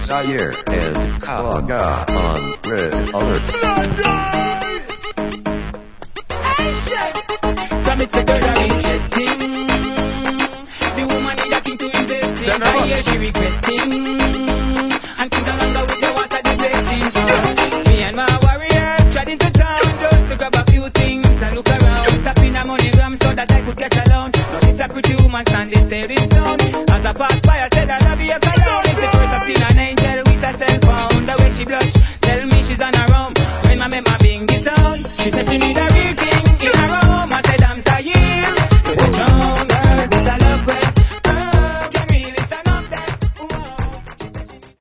Zaire and Kawaga on Red Alert. From it's the girl that interesting. The woman is looking to invest in. I hear she requesting. And think along with the water the blessing. Me and my warrior tried into town just to grab a few things and look around. Tapping a MoneyGram so that I could get alone. But it's a pretty woman standing staring down. As I pass by I said I love you cologne. It's the first I've seen an angel with a cell phone. The way she blush, tell me she's on her own. When my mama bing it on, she said she need a